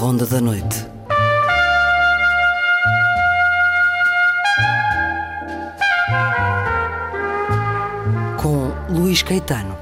Ronda da Noite. Com Luís Caetano.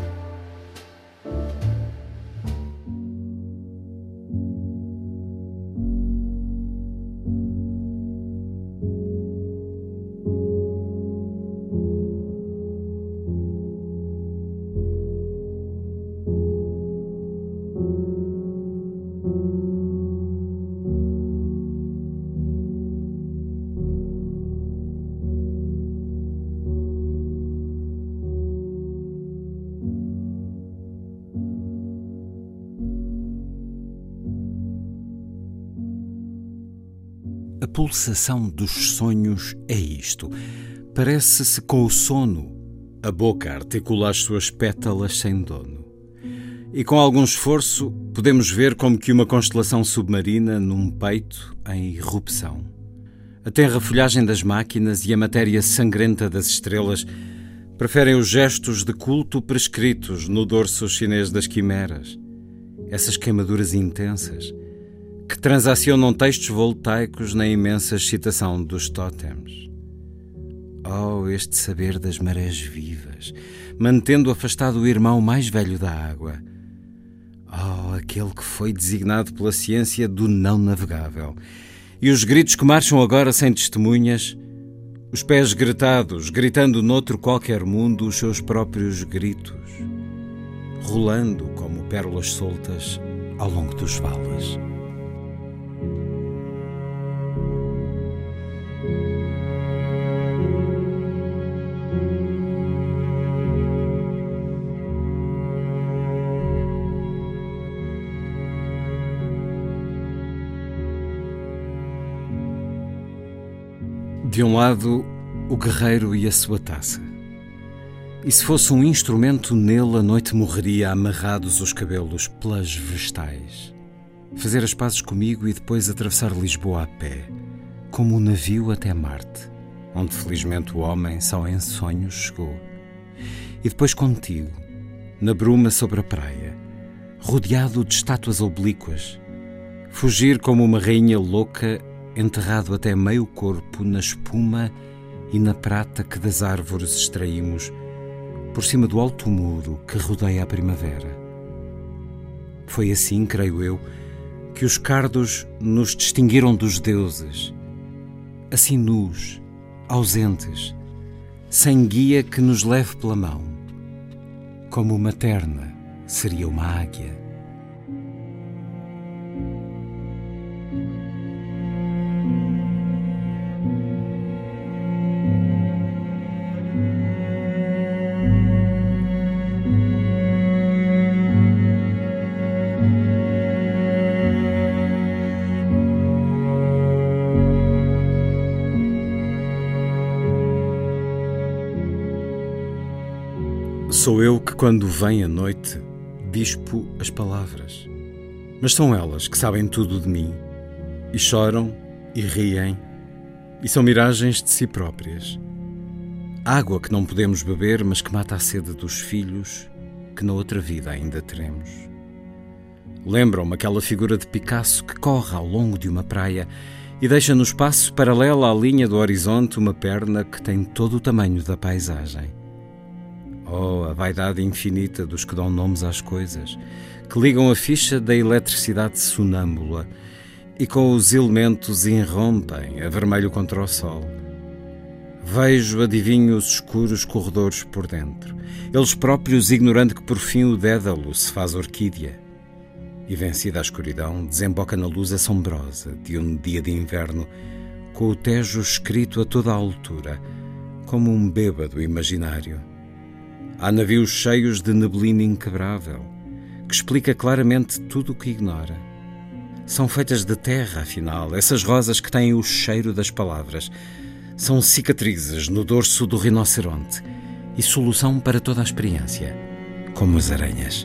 A pulsação dos sonhos é isto. Parece-se com o sono. A boca articula as suas pétalas sem dono. E com algum esforço podemos ver como que uma constelação submarina num peito em irrupção. A tenra folhagem das máquinas e a matéria sangrenta das estrelas preferem os gestos de culto prescritos no dorso chinês das quimeras. Essas queimaduras intensas que transacionam textos voltaicos na imensa excitação dos tótems. Oh, este saber das marés vivas, mantendo afastado o irmão mais velho da água. Oh, aquele que foi designado pela ciência do não navegável. E os gritos que marcham agora sem testemunhas, os pés gretados, gritando noutro qualquer mundo os seus próprios gritos, rolando como pérolas soltas ao longo dos vales. De um lado, o guerreiro e a sua taça. E se fosse um instrumento, nele a noite morreria amarrados os cabelos pelas vestais. Fazer as pazes comigo e depois atravessar Lisboa a pé, como um navio até Marte, onde felizmente o homem só em sonhos chegou. E depois contigo, na bruma sobre a praia, rodeado de estátuas oblíquas, fugir como uma rainha louca, enterrado até meio corpo na espuma e na prata que das árvores extraímos por cima do alto muro que rodeia a primavera. Foi assim, creio eu, que os cardos nos distinguiram dos deuses, assim nus, ausentes, sem guia que nos leve pela mão, como uma terna seria uma águia. Sou eu que, quando vem a noite, dispo as palavras. Mas são elas que sabem tudo de mim, e choram, e riem, e são miragens de si próprias. Água que não podemos beber, mas que mata a sede dos filhos que na outra vida ainda teremos. Lembram-me aquela figura de Picasso que corre ao longo de uma praia e deixa no espaço, paralela à linha do horizonte, uma perna que tem todo o tamanho da paisagem. Oh, a vaidade infinita dos que dão nomes às coisas, que ligam a ficha da eletricidade sonâmbula e com os elementos irrompem a vermelho contra o sol. Vejo, adivinho os escuros corredores por dentro, eles próprios ignorando que por fim o dédalo se faz orquídea. E vencida a escuridão, desemboca na luz assombrosa de um dia de inverno, com o Tejo escrito a toda a altura, como um bêbado imaginário. Há navios cheios de neblina inquebrável, que explica claramente tudo o que ignora. São feitas de terra, afinal, essas rosas que têm o cheiro das palavras. São cicatrizes no dorso do rinoceronte e solução para toda a experiência, como as aranhas.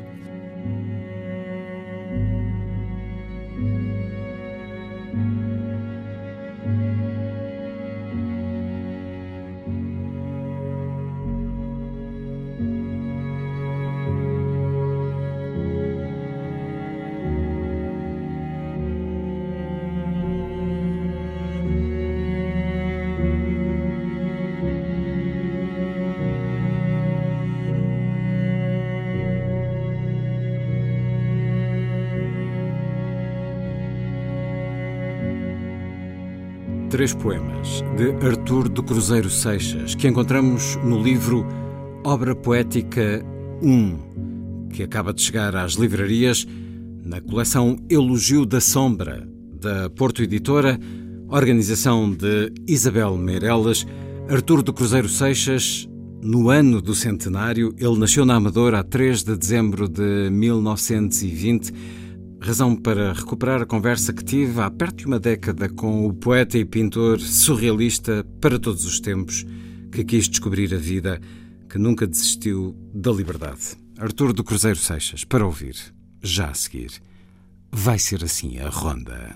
3 poemas de Artur do Cruzeiro Seixas, que encontramos no livro Obra Poética 1, que acaba de chegar às livrarias, na coleção Elogio da Sombra, da Porto Editora, organização de Isabel Meireles. Artur do Cruzeiro Seixas, no ano do centenário, ele nasceu na Amadora a 3 de dezembro de 1920, razão para recuperar a conversa que tive há perto de uma década com o poeta e pintor surrealista para todos os tempos, que quis descobrir a vida, que nunca desistiu da liberdade. Artur do Cruzeiro Seixas, para ouvir, já a seguir. Vai ser assim a ronda.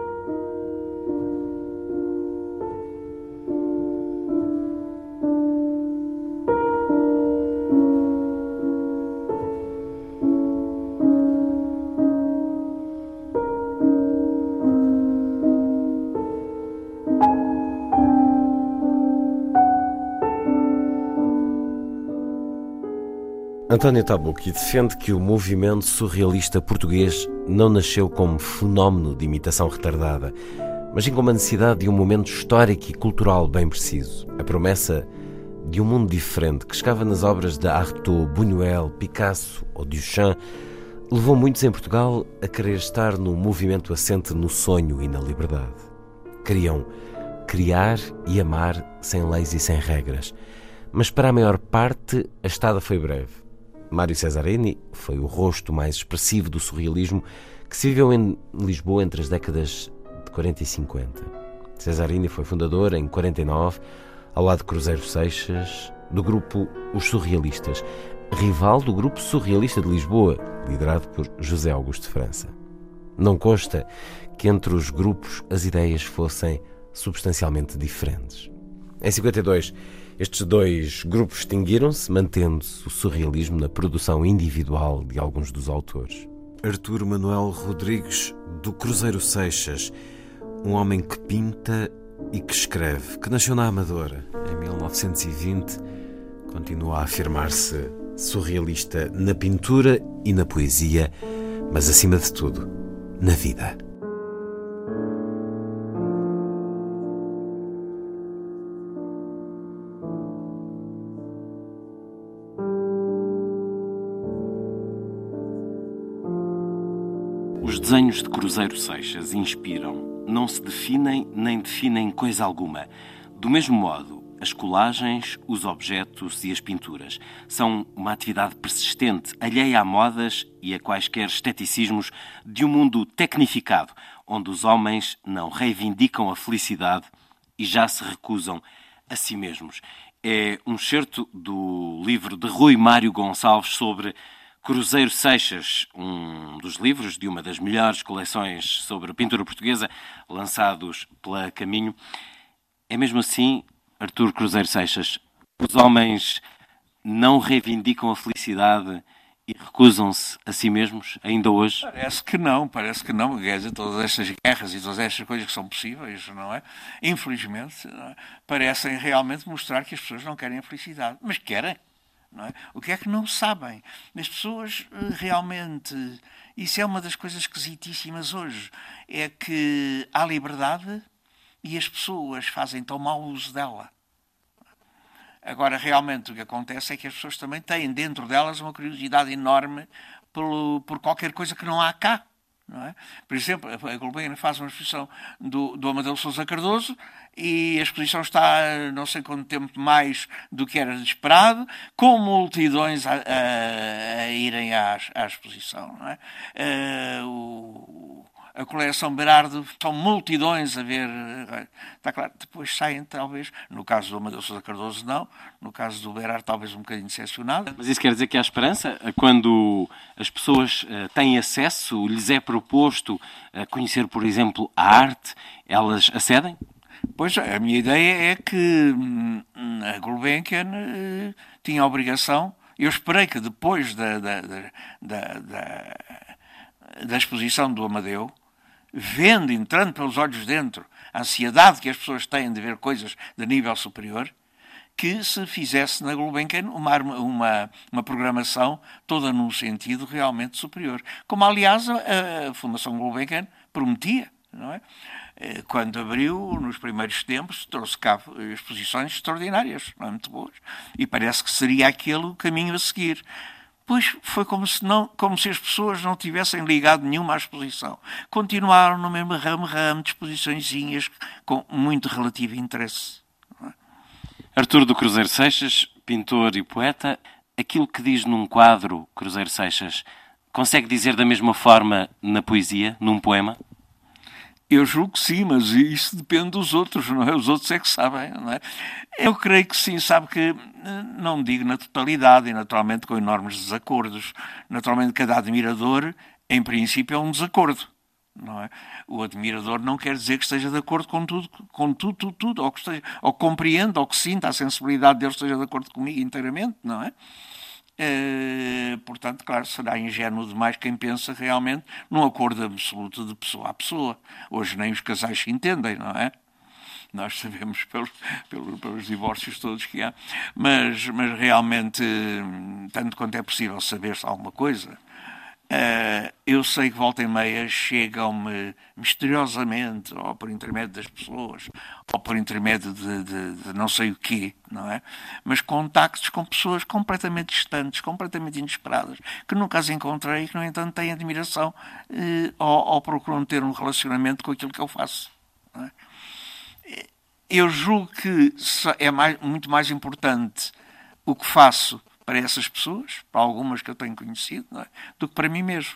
António Tabucchi defende que o movimento surrealista português não nasceu como fenómeno de imitação retardada, mas sim como a necessidade de um momento histórico e cultural bem preciso. A promessa de um mundo diferente que chegava nas obras de Artaud, Buñuel, Picasso ou Duchamp levou muitos em Portugal a querer estar num movimento assente no sonho e na liberdade. Queriam criar e amar sem leis e sem regras, mas para a maior parte a estada foi breve. Mário Cesarini foi o rosto mais expressivo do surrealismo que se viveu em Lisboa entre as décadas de 40 e 50. Cesarini foi fundador, em 49, ao lado de Cruzeiro Seixas, do grupo Os Surrealistas, rival do Grupo Surrealista de Lisboa, liderado por José Augusto de França. Não consta que entre os grupos as ideias fossem substancialmente diferentes. Em 52, estes dois grupos extinguiram-se, mantendo-se o surrealismo na produção individual de alguns dos autores. Artur Manuel Rodrigues do Cruzeiro Seixas, um homem que pinta e que escreve, que nasceu na Amadora em 1920, continua a afirmar-se surrealista na pintura e na poesia, mas acima de tudo, na vida. Os desenhos de Cruzeiro Seixas inspiram, não se definem nem definem coisa alguma. Do mesmo modo, as colagens, os objetos e as pinturas são uma atividade persistente, alheia a modas e a quaisquer esteticismos de um mundo tecnificado, onde os homens não reivindicam a felicidade e já se recusam a si mesmos. É um excerto do livro de Rui Mário Gonçalves sobre Cruzeiro Seixas, um dos livros de uma das melhores coleções sobre pintura portuguesa lançados pela Caminho. É mesmo assim, Artur Cruzeiro Seixas, os homens não reivindicam a felicidade e recusam-se a si mesmos, ainda hoje? Parece que não. Quer dizer, todas estas guerras e todas estas coisas que são possíveis, não é? Infelizmente, não é? Parecem realmente mostrar que as pessoas não querem a felicidade, mas querem. Não é? O que é que não sabem? As pessoas realmente... Isso é uma das coisas esquisitíssimas hoje. É que há liberdade e as pessoas fazem tão mau uso dela. Agora, realmente, o que acontece é que as pessoas também têm dentro delas uma curiosidade enorme por qualquer coisa que não há cá. Não é? Por exemplo, a Gulbenkian faz uma exposição do Amadeu de Sousa Cardoso e a exposição está não sei quanto tempo mais do que era esperado, com multidões a irem à exposição. Não é? A coleção Berardo são multidões a ver. Está claro, depois saem talvez, no caso do Amadeu de Sousa Cardoso não, no caso do Berardo talvez um bocadinho decepcionado. Mas isso quer dizer que há esperança? Quando as pessoas têm acesso, lhes é proposto conhecer, por exemplo, a arte, elas acedem? Pois, a minha ideia é que a Gulbenkian tinha a obrigação, eu esperei que depois da exposição do Amadeu, vendo, entrando pelos olhos dentro, a ansiedade que as pessoas têm de ver coisas de nível superior, que se fizesse na Gulbenkian uma programação toda num sentido realmente superior. Como, aliás, a Fundação Gulbenkian prometia, não é? Quando abriu, nos primeiros tempos, trouxe cá exposições extraordinárias, não é, muito boas, e parece que seria aquele o caminho a seguir. Pois foi como se as pessoas não tivessem ligado nenhuma à exposição. Continuaram no mesmo ramo de exposiçõezinhas com muito relativo interesse. Artur do Cruzeiro Seixas, pintor e poeta, aquilo que diz num quadro, Cruzeiro Seixas, consegue dizer da mesma forma na poesia, num poema? Eu julgo que sim, mas isso depende dos outros, não é? Os outros é que sabem, não é? Eu creio que sim, sabe que, não digo na totalidade, e naturalmente com enormes desacordos. Naturalmente cada admirador, em princípio, é um desacordo, não é? O admirador não quer dizer que esteja de acordo com tudo, ou que compreenda, ou que sinta, a sensibilidade dele esteja de acordo comigo inteiramente, não é? Portanto, claro, será ingênuo demais quem pensa realmente num acordo absoluto de pessoa a pessoa. Hoje nem os casais se entendem, não é? Nós sabemos pelos divórcios todos que há. Mas realmente, tanto quanto é possível saber-se alguma coisa, eu sei que volta e meia chegam-me misteriosamente, ou por intermédio das pessoas, ou por intermédio de não sei o quê, não é? Mas contactos com pessoas completamente distantes, completamente inesperadas, que nunca as encontrei e que, no entanto, têm admiração ou procuram ter um relacionamento com aquilo que eu faço, não é? Eu julgo que é muito mais importante o que faço para essas pessoas, para algumas que eu tenho conhecido, não é? Do que para mim mesmo.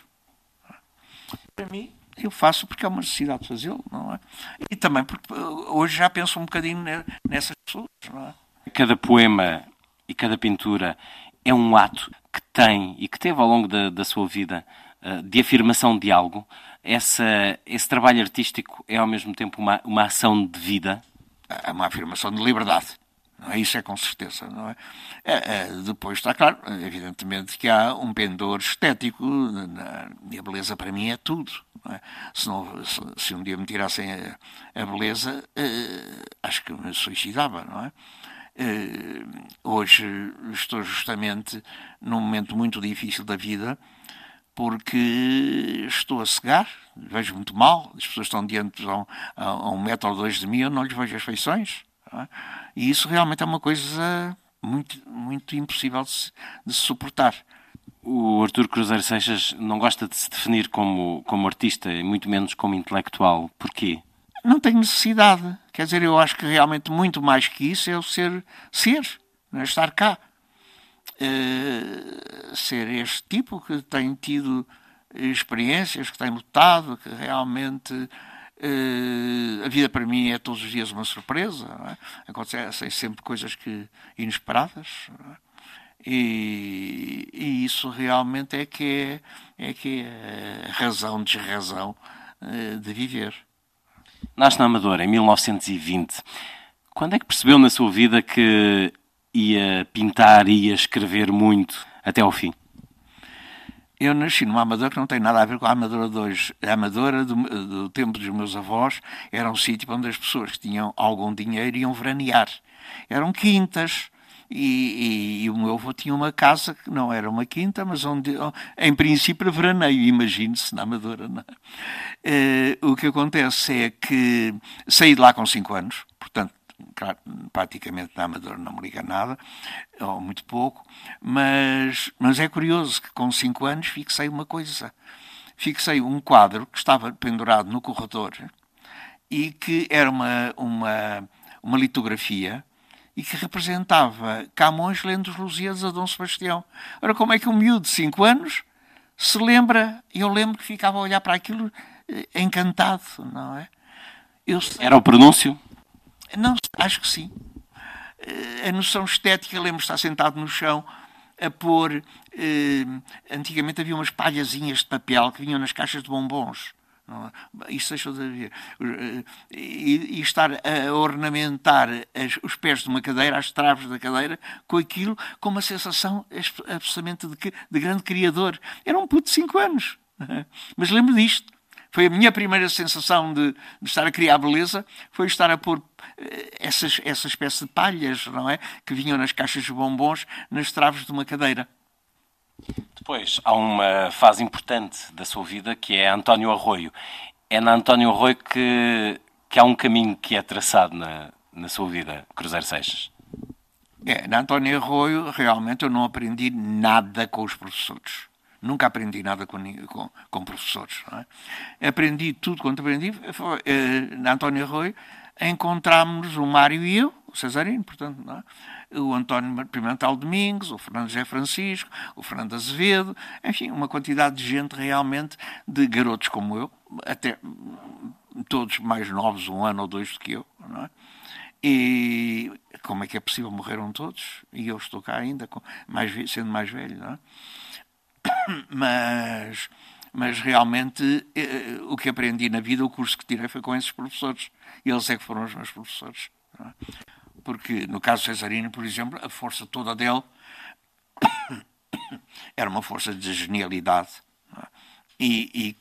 Para mim, eu faço porque é uma necessidade de fazê-lo, não é? E também porque hoje já penso um bocadinho nessas pessoas, não é? Cada poema e cada pintura é um ato que tem e que teve ao longo da sua vida de afirmação de algo. Esse trabalho artístico é ao mesmo tempo uma ação de vida. É uma afirmação de liberdade. Não é? Isso é com certeza, não é? Depois está claro, evidentemente, que há um pendor estético, e a beleza para mim é tudo. Não é? Se um dia me tirassem a beleza, acho que me suicidava, não é? Hoje estou justamente num momento muito difícil da vida, porque estou a cegar, vejo muito mal, as pessoas estão diante a 1 metro ou 2 de mim, eu não lhes vejo as feições. Não é? E isso realmente é uma coisa muito, muito impossível de se suportar. O Artur Cruzeiro Seixas não gosta de se definir como artista e muito menos como intelectual. Porquê? Não tenho necessidade. Quer dizer, eu acho que realmente muito mais que isso é o ser, não é? Estar cá. Ser este tipo que tem tido experiências, que tem lutado, que realmente a vida para mim é todos os dias uma surpresa, não é? Acontecem sempre coisas inesperadas, não é? E isso realmente é que é a razão, desrazão de viver. Nasce na Amadora em 1920. Quando é que percebeu na sua vida que ia pintar, ia escrever muito até ao fim? Eu nasci numa Amadora que não tem nada a ver com a Amadora de hoje. A Amadora do tempo dos meus avós era um sítio onde as pessoas que tinham algum dinheiro iam veranear. Eram quintas. E o meu avô tinha uma casa que não era uma quinta, mas onde, em princípio, era veraneio. Imagine-se na Amadora. Não é? O que acontece é que saí de lá com 5 anos, portanto, claro, praticamente na Amadora não me liga nada, ou muito pouco, mas é curioso que com 5 anos fixei uma coisa. Fixei um quadro que estava pendurado no corredor e que era uma litografia e que representava Camões lendo os Lusíadas a Dom Sebastião. Ora, como é que um miúdo de 5 anos se lembra? Eu lembro que ficava a olhar para aquilo encantado, não é? Era o pronúncio? Não, acho que sim. A noção estética, lembro de estar sentado no chão a pôr... antigamente havia umas palhazinhas de papel que vinham nas caixas de bombons. Isso deixou de haver. E estar a ornamentar os pés de uma cadeira, as traves da cadeira, com aquilo, com uma sensação absolutamente de grande criador. Era um puto de 5 anos. Mas lembro disto. Foi a minha primeira sensação de estar a criar beleza, foi estar a pôr essa espécie de palhas, não é? Que vinham nas caixas de bombons, nas traves de uma cadeira. Depois, há uma fase importante da sua vida que é António Arroio. É na António Arroio que que há um caminho que é traçado na sua vida, Cruzeiro Seixas? Na António Arroio, realmente eu não aprendi nada com os professores. Nunca aprendi nada com professores. Não é? Aprendi tudo quanto aprendi. Na António Arroio encontrámos o Mário e eu, o Cesarino, portanto, não é? O António Pimentel Domingos, o Fernando José Francisco, o Fernando Azevedo, enfim, uma quantidade de gente realmente, de garotos como eu, até todos mais novos, 1 ano ou 2 do que eu, não é? E como é que é possível? Morreram todos e eu estou cá ainda, sendo mais velho, não é? Mas realmente o que aprendi na vida, o curso que tirei foi com esses professores. Eles é que foram os meus professores. Não é? Porque no caso do Cesarino, por exemplo, a força toda dele era uma força de genialidade, não é? E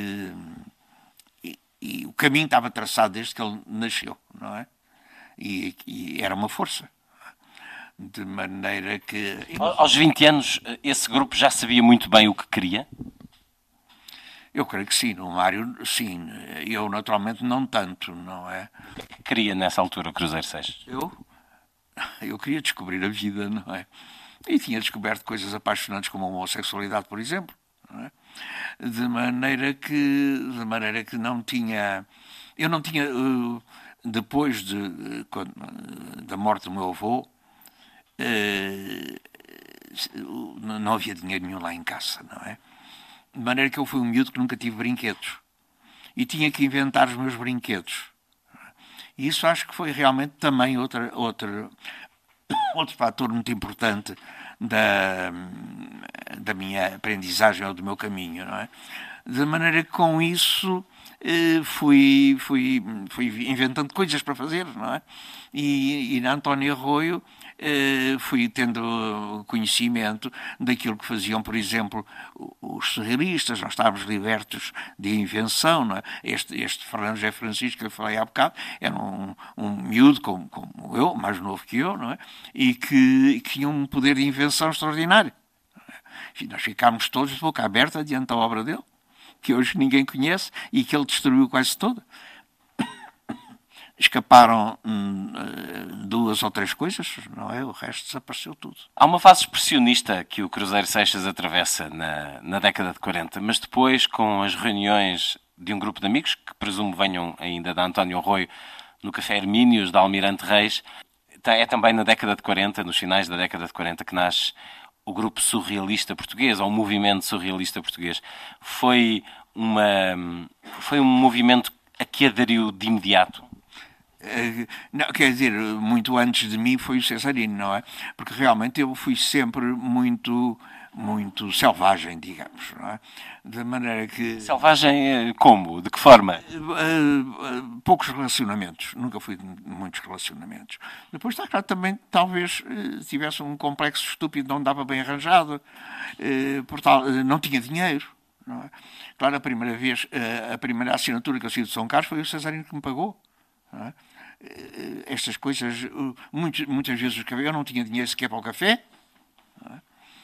o caminho estava traçado desde que ele nasceu, não é? E era uma força. De maneira que... Aos 20 anos, esse grupo já sabia muito bem o que queria? Eu creio que sim, no Mário, sim. Eu, naturalmente, não tanto, não é? O que queria nessa altura, Cruzeiro Seixas? Eu queria descobrir a vida, não é? E tinha descoberto coisas apaixonantes como a homossexualidade, por exemplo, não é? De maneira que não tinha... Eu não tinha... Depois da morte do meu avô, não havia dinheiro nenhum lá em casa, não é? De maneira que eu fui um miúdo que nunca tive brinquedos. E tinha que inventar os meus brinquedos. E isso acho que foi realmente também outro fator muito importante da minha aprendizagem ou do meu caminho, não é? De maneira que com isso fui inventando coisas para fazer, não é? E na António Arroio fui tendo conhecimento daquilo que faziam, por exemplo, os surrealistas. Nós estávamos libertos de invenção, não é? Este Fernando José Francisco, que eu falei há bocado, era um miúdo como eu, mais novo que eu, não é? E que tinha um poder de invenção extraordinário. Enfim, nós ficámos todos de boca aberta diante da obra dele, que hoje ninguém conhece e que ele destruiu quase toda. Escaparam 2 ou 3 coisas, não é? O resto desapareceu tudo. Há uma fase expressionista que o Cruzeiro Seixas atravessa na década de 40, mas depois, com as reuniões de um grupo de amigos, que presumo venham ainda da António Arroio, no Café Hermínios, da Almirante Reis, é também na década de 40, nos finais da década de 40, que nasce o grupo surrealista português, ou o movimento surrealista português. Foi um movimento a que aderiu de imediato? Não, quer dizer, muito antes de mim foi o Cesarino, não é? Porque realmente eu fui sempre muito selvagem, digamos, não é? De maneira que... Selvagem como? De que forma? Poucos relacionamentos. Nunca fui de muitos relacionamentos. Depois, está claro, também talvez tivesse um complexo estúpido, não dava bem arranjado, não tinha dinheiro, não é? Claro, a primeira assinatura que eu saí de São Carlos foi o Cesarino que me pagou, não é? Estas coisas, muitas vezes eu não tinha dinheiro sequer para o café, não é?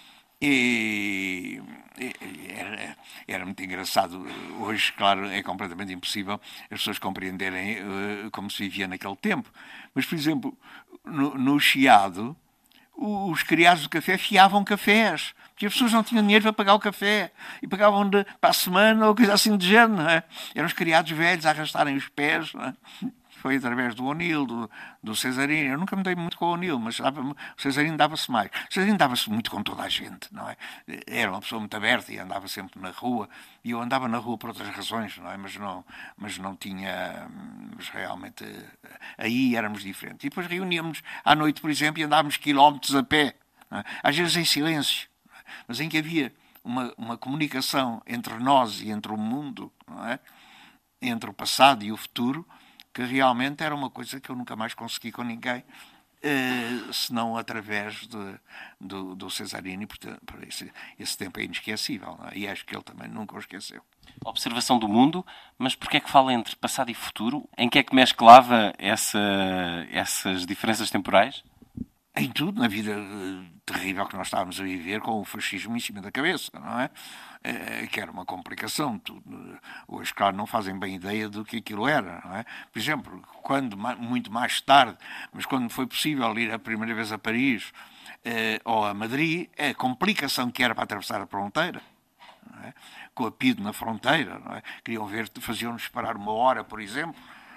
E era muito engraçado. Hoje, claro, é completamente impossível as pessoas compreenderem como se vivia naquele tempo. Mas, por exemplo, no Chiado, os criados do café fiavam cafés, porque as pessoas não tinham dinheiro para pagar o café e pagavam para a semana ou coisa assim de género, não é? Eram os criados velhos a arrastarem os pés, não é? Foi através do O'Neill, do Cesarino. Eu nunca me dei muito com o O'Neill, mas o Cesarino dava-se mais. O Cesarino dava-se muito com toda a gente, não é? Era uma pessoa muito aberta e andava sempre na rua. E eu andava na rua por outras razões, não é? Mas não tinha... Mas realmente aí éramos diferentes. E depois reuníamos à noite, por exemplo, e andávamos quilómetros a pé, não é? Às vezes em silêncio, não é? Mas em que havia uma comunicação entre nós e entre o mundo, não é? Entre o passado e o futuro, que realmente era uma coisa que eu nunca mais consegui com ninguém, senão através do Cesarino, e portanto, esse tempo é inesquecível, não é? E acho que ele também nunca o esqueceu. Observação do mundo, mas porquê é que fala entre passado e futuro? Em que é que mesclava essas diferenças temporais? Em tudo, na vida terrível que nós estávamos a viver com o fascismo em cima da cabeça, não é? Que era uma complicação. Hoje, claro, não fazem bem ideia do que aquilo era, não é? Por exemplo, muito mais tarde, mas quando foi possível ir a primeira vez a Paris ou a Madrid, a complicação que era para atravessar a fronteira, não é? Com a PIDE na fronteira, não é? Queriam ver, faziam-nos parar 1 hora, por exemplo,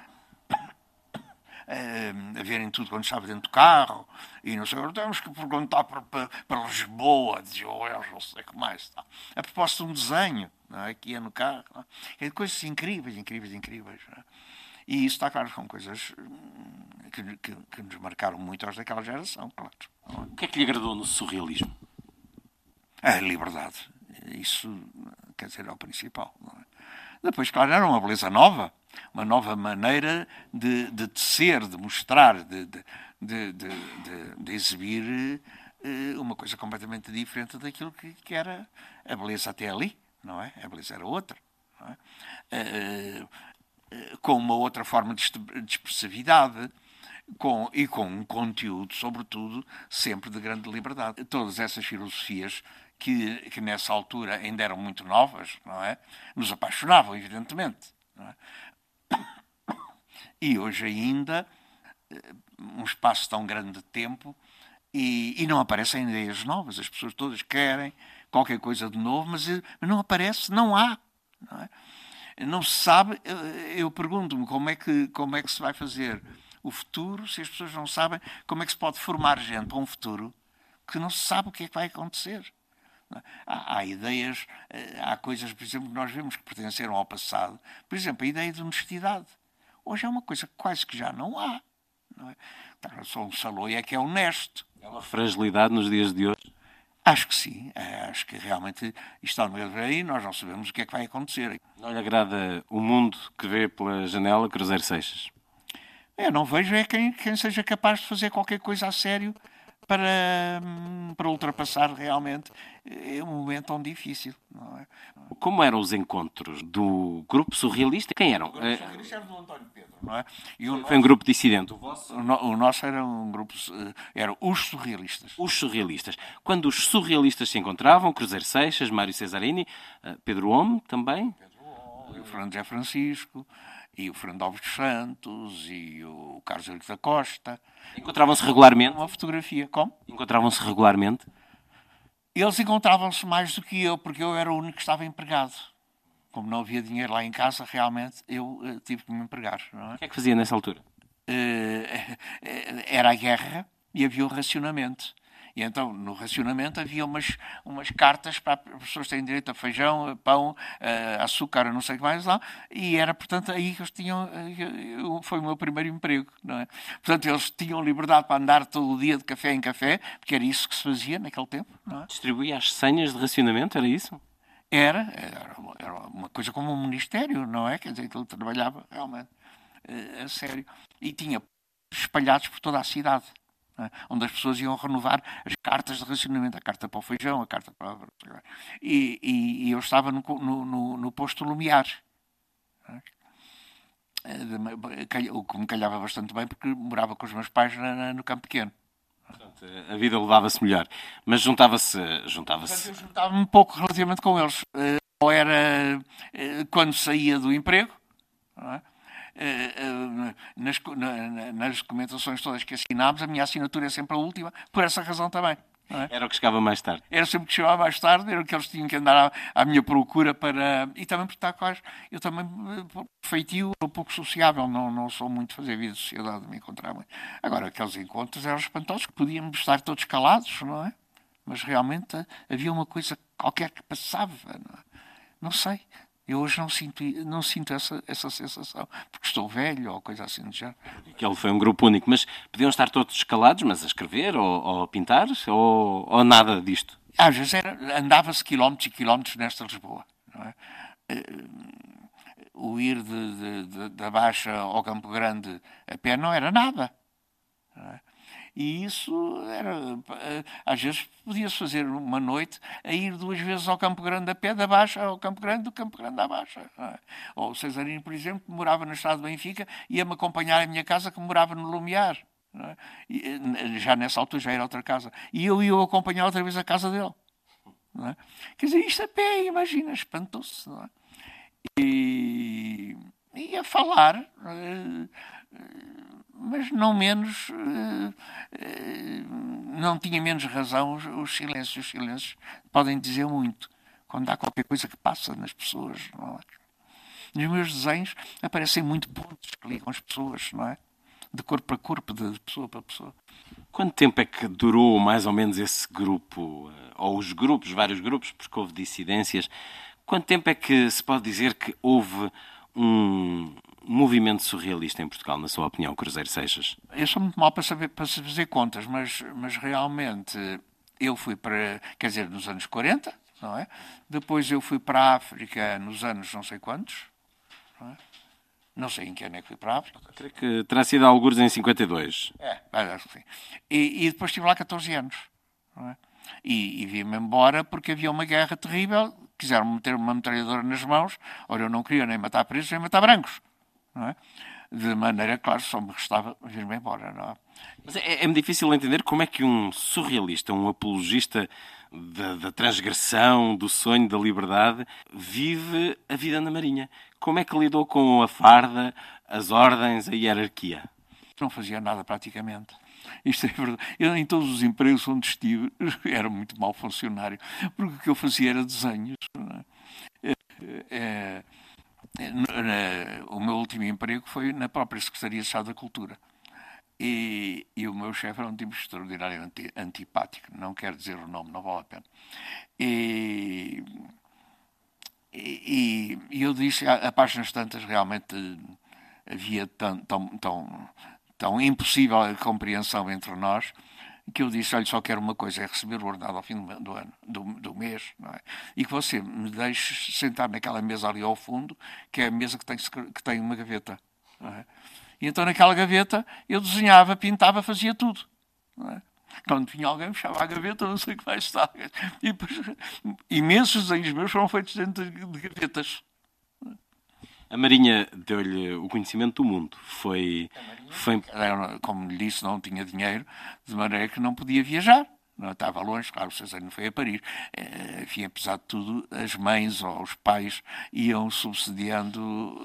a verem tudo quando estava dentro do carro, e não sei, temos que perguntar para Lisboa, dizia, eu não sei o que mais. Tá. A propósito de um desenho, não é? Que ia no carro, não é? Coisas incríveis. Não é? E isso está claro, são coisas que nos marcaram muito aos daquela geração, claro. O que é que lhe agradou no surrealismo? A liberdade. Isso, quer dizer, é o principal. Não é? Depois, claro, era uma beleza nova, uma nova maneira de tecer, de mostrar, de exibir uma coisa completamente diferente daquilo que era a beleza até ali, não é? A beleza era outra, não é? Com uma outra forma de expressividade, com um conteúdo, sobretudo, sempre de grande liberdade. Todas essas filosofias que nessa altura ainda eram muito novas, não é? Nos apaixonavam, evidentemente. Não é? E hoje ainda, um espaço tão grande de tempo, e não aparecem ideias novas. As pessoas todas querem qualquer coisa de novo, mas não aparece, não há. Não é? Não se sabe, eu pergunto-me como é que se vai fazer o futuro se as pessoas não sabem como é que se pode formar gente para um futuro que não se sabe o que é que vai acontecer. Há ideias, há coisas, por exemplo, que nós vemos que pertenceram ao passado. Por exemplo, a ideia de honestidade. Hoje é uma coisa que quase que já não há. Não é? Só um Saloi é que é honesto. É uma fragilidade nos dias de hoje? Acho que sim. Acho que realmente está no meio aí, nós não sabemos o que é que vai acontecer. Não lhe agrada o mundo que vê pela janela Cruzeiro Seixas? Eu não vejo quem seja capaz de fazer qualquer coisa a sério para ultrapassar realmente um momento tão difícil. Não é? Como eram os encontros do grupo surrealista? Quem eram? O grupo surrealista era do António Pedro, não é? Foi um grupo dissidente. O nosso era um grupo, era os surrealistas. Os surrealistas. Quando os surrealistas se encontravam, Cruzeiro Seixas, Mário Cesarini, Pedro Homme também? E o Fernando José Francisco, e o Fernando Alves dos Santos, e o Carlos Henrique da Costa. Encontravam-se regularmente? Uma fotografia, como? Encontravam-se regularmente? Eles encontravam-se mais do que eu, porque eu era o único que estava empregado. Como não havia dinheiro lá em casa, realmente, eu tive que me empregar. Não é? O que é que fazia nessa altura? Era a guerra e havia o racionamento. E então, no racionamento, havia umas cartas para as pessoas terem direito a feijão, a pão, a açúcar, não sei o que mais lá. E era, portanto, aí que eles tinham... Foi o meu primeiro emprego, não é? Portanto, eles tinham liberdade para andar todo o dia de café em café, porque era isso que se fazia naquele tempo, não é? Distribuía as senhas de racionamento, era isso? Era uma coisa como um ministério, não é? Quer dizer, que ele trabalhava realmente a sério. E tinha espalhados por toda a cidade, onde as pessoas iam renovar as cartas de racionamento, a carta para o feijão, a carta para... E eu estava no posto Lumiar, o que me calhava bastante bem, porque morava com os meus pais no Campo Pequeno. Portanto, a vida levava-se melhor. Mas juntava-se... Portanto, eu juntava-me um pouco relativamente com eles. Ou era quando saía do emprego, não é? Nas documentações todas que assinámos, a minha assinatura é sempre a última, por essa razão também. Não é? Era o que chegava mais tarde. Era sempre que chegava mais tarde, era que eles tinham que andar à minha procura para... E também porque está quase... Eu também, por feitio, sou um pouco sociável, não sou muito de fazer vida de sociedade, me encontrar muito. Agora, aqueles encontros eram espantosos, que podíamos estar todos calados, não é? Mas realmente havia uma coisa qualquer que passava, não é? Não sei. Eu hoje não sinto essa sensação, porque estou velho ou coisa assim do género. Aquele foi um grupo único, mas podiam estar todos escalados, mas a escrever ou a pintar, ou nada disto? Às vezes andava-se quilómetros e quilómetros nesta Lisboa. Não é? O ir da Baixa ao Campo Grande a pé não era nada. Não é? E isso era... Às vezes podia-se fazer uma noite a ir 2 vezes ao Campo Grande a pé, da Baixa ao Campo Grande, do Campo Grande à Baixa. Ou o Cesarino, por exemplo, que morava na estrada de Benfica, ia-me acompanhar à minha casa, que morava no Lumiar. não é? E, já nessa altura já era outra casa. E eu ia acompanhar outra vez a casa dele. Não é? Quer dizer, isto a pé, imagina, espantou-se. Não é? E ia falar, mas não menos, não tinha menos razão os silêncios. Os silêncios podem dizer muito. Quando há qualquer coisa que passa nas pessoas, não é? Nos meus desenhos aparecem muito pontos que ligam as pessoas, não é? De corpo para corpo, de pessoa para pessoa. Quanto tempo é que durou mais ou menos esse grupo, ou os grupos, vários grupos, porque houve dissidências? Quanto tempo é que se pode dizer que houve um movimento surrealista em Portugal, na sua opinião, Cruzeiro Seixas? Eu sou muito mal para fazer contas, mas realmente eu fui para, quer dizer, nos anos 40, não é? Depois eu fui para a África nos anos não sei quantos, não é? Não sei em que ano é que fui para a África. Creio que terá sido algures em 52. Acho que sim. E depois estive lá 14 anos. Não é? E vim-me embora porque havia uma guerra terrível. Quiseram meter uma metralhadora nas mãos. Ora, eu não queria nem matar presos, nem matar brancos. Não é? De maneira, claro, só me restava vir-me embora. Não é? Mas é-me difícil entender como é que um surrealista, um apologista da transgressão, do sonho, da liberdade, vive a vida na Marinha. Como é que lidou com a farda, as ordens, a hierarquia? Não fazia nada praticamente. Isto é verdade. Eu, em todos os empregos onde estive, era muito mau funcionário, porque o que eu fazia era desenhos. Não é? O meu último emprego foi na própria Secretaria de Estado da Cultura. E o meu chefe era um tipo extraordinariamente antipático. Não quero dizer o nome, não vale a pena. E eu disse, a páginas tantas, realmente havia tão impossível a compreensão entre nós, que eu disse, olha, só quero uma coisa, é receber o ordenado ao fim do ano, do mês, não é? E que você me deixe sentar naquela mesa ali ao fundo, que é a mesa que tem uma gaveta, não é? E então naquela gaveta eu desenhava, pintava, fazia tudo, não é? Quando vinha alguém, fechava a gaveta, não sei o que mais está. E depois, imensos desenhos meus foram feitos dentro de gavetas. A Marinha deu-lhe o conhecimento do mundo. Foi... Como lhe disse, não tinha dinheiro, de maneira que não podia viajar. Não, estava longe, claro, o César foi a Paris. Enfim, apesar de tudo, as mães ou os pais iam-nos subsidiando,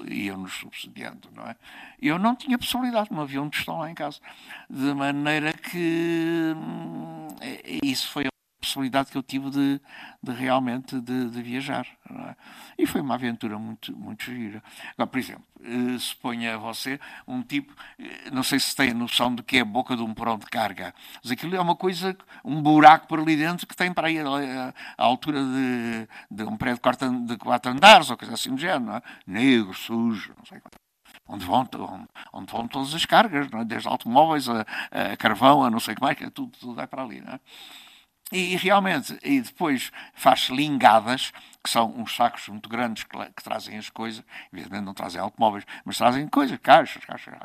não é? Eu não tinha possibilidade, não havia um tostão lá em casa. De maneira que isso foi a possibilidade que eu tive de realmente de viajar, não é? E foi uma aventura muito, muito gira. Agora, por exemplo, suponha você um tipo, não sei se tem a noção do que é a boca de um porão de carga, mas aquilo é uma coisa, um buraco por ali dentro que tem para aí a altura de um prédio de 4 andares, ou coisa assim do género, não é? Negro, sujo, não sei quanto. Onde vão todas as cargas, não é? Desde automóveis a carvão, a não sei o que mais, tudo vai para ali, não é? E realmente, e depois faz-se lingadas, que são uns sacos muito grandes que trazem as coisas, evidentemente não trazem automóveis, mas trazem coisas, caixas.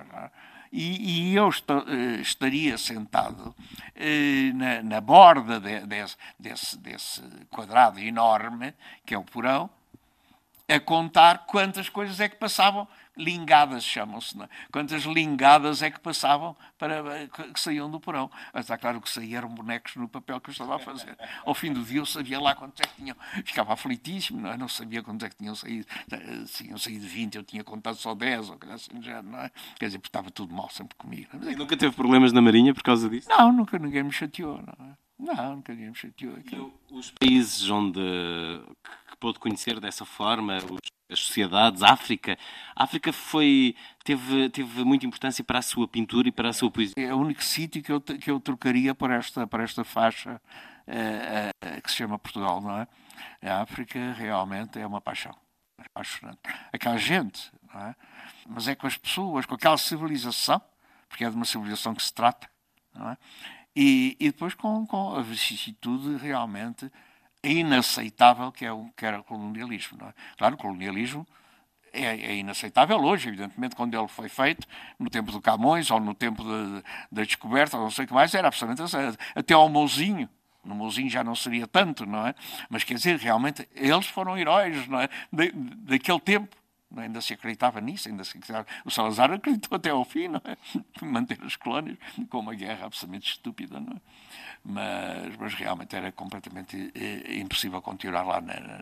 E eu estaria sentado na borda desse quadrado enorme, que é o porão, a contar quantas coisas é que passavam, lingadas chamam-se, não é? Quantas lingadas é que passavam que saíam do porão. Está claro que saíam eram bonecos no papel que eu estava a fazer. Ao fim do dia eu sabia lá quantos é que tinham. Ficava aflitíssimo, não é? Não sabia quantos é que tinham saído. Se tinham saído 20, eu tinha contado só 10, ou coisa assim, já, não é? Quer dizer, porque estava tudo mal sempre comigo. Mas E nunca teve problemas na Marinha por causa disso? não, nunca ninguém me chateou, não é? Não, nunca ninguém me chateou. Os países que pôde conhecer dessa forma, as sociedades, a África teve muita importância para a sua pintura e para a sua poesia. É o único sítio que eu trocaria por esta faixa que se chama Portugal, não é? A África realmente é uma paixão. É apaixonante. Aquela gente, não é? Mas é com as pessoas, com aquela civilização, porque é de uma civilização que se trata, não é? E depois com a vicissitude realmente inaceitável que era o colonialismo, não é? Claro, o colonialismo é inaceitável hoje, evidentemente, quando ele foi feito, no tempo do Camões, ou no tempo da descoberta, ou não sei o que mais, era absolutamente aceito. Até ao Mouzinho. No Mouzinho já não seria tanto, não é? Mas quer dizer, realmente, eles foram heróis, não é? Daquele tempo. Ainda se acreditava nisso, o Salazar acreditou até ao fim, não é? Manter as colónias com uma guerra absolutamente estúpida, não é? Mas realmente era completamente impossível continuar lá